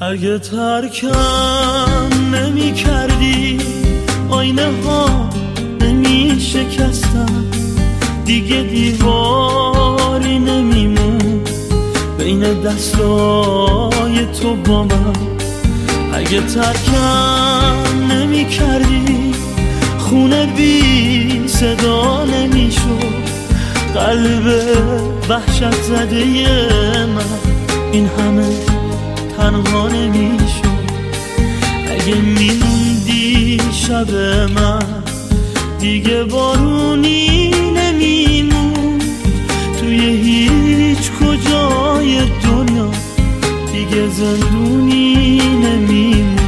اگه ترکم نمی کردی آینه ها نمی شکستم، دیگه دیواری نمیمون بین دستای تو با من. اگه ترکم نمی کردی خونه بی صدا نمی شد، قلب وحشت زده من این همه تنها نمی شد. اگه میموندی شب من دیگه بارونی نمیموند، توی هیچ کجای دنیا دیگه زندونی نمیموند.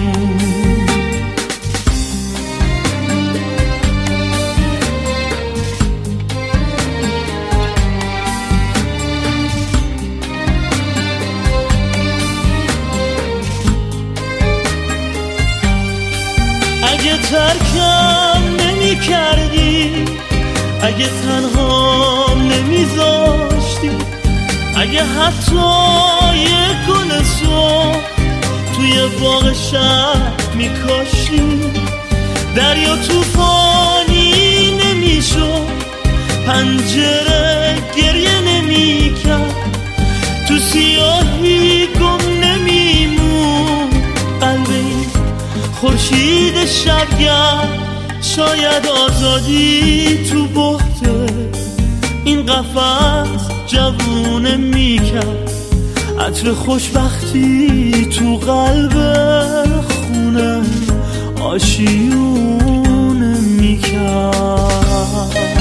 اگه ترکم نمی کردی، اگه تنها نمیذاشتی، اگه حتی یه گل سرخ توی باغ شهر میکاشتی، دریا طوفانی نمیشد، پنجره گریه نمیکرد، تو سیاهی گم نمیمون قلب این خورشید شبگرد. شاید آزادی تو بحته این قفس جوونه میکرد، عطر خوشبختی تو قلب خونه آشیونه میکرد.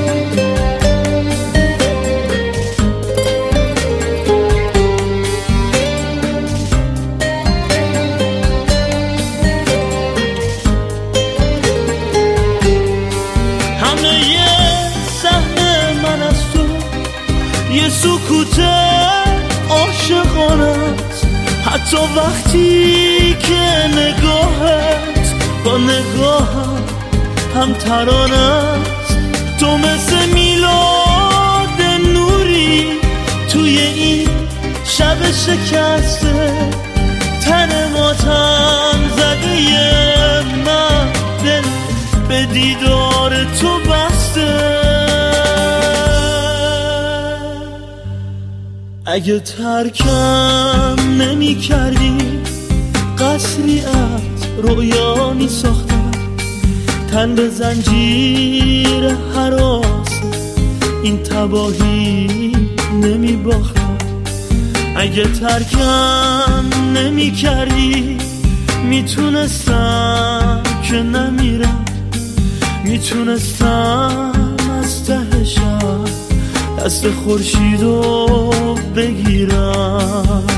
یه سکوت عاشقانه است، حتی وقتی که نگاهت با نگاهم هم ترانه است. تو مثل میلاد نوری توی این شب شکسته، تن ماتم زده من دل به دیدار تو بسته. اگه ترکم نمی کردی قصری از رویا می ساختم، تن به زنجیر هراس این تباهی نمی باختم. اگه ترکم نمی کردی میتونستم که نمیرم، میتونستم از ته شب دست خورشیدو بگیرم.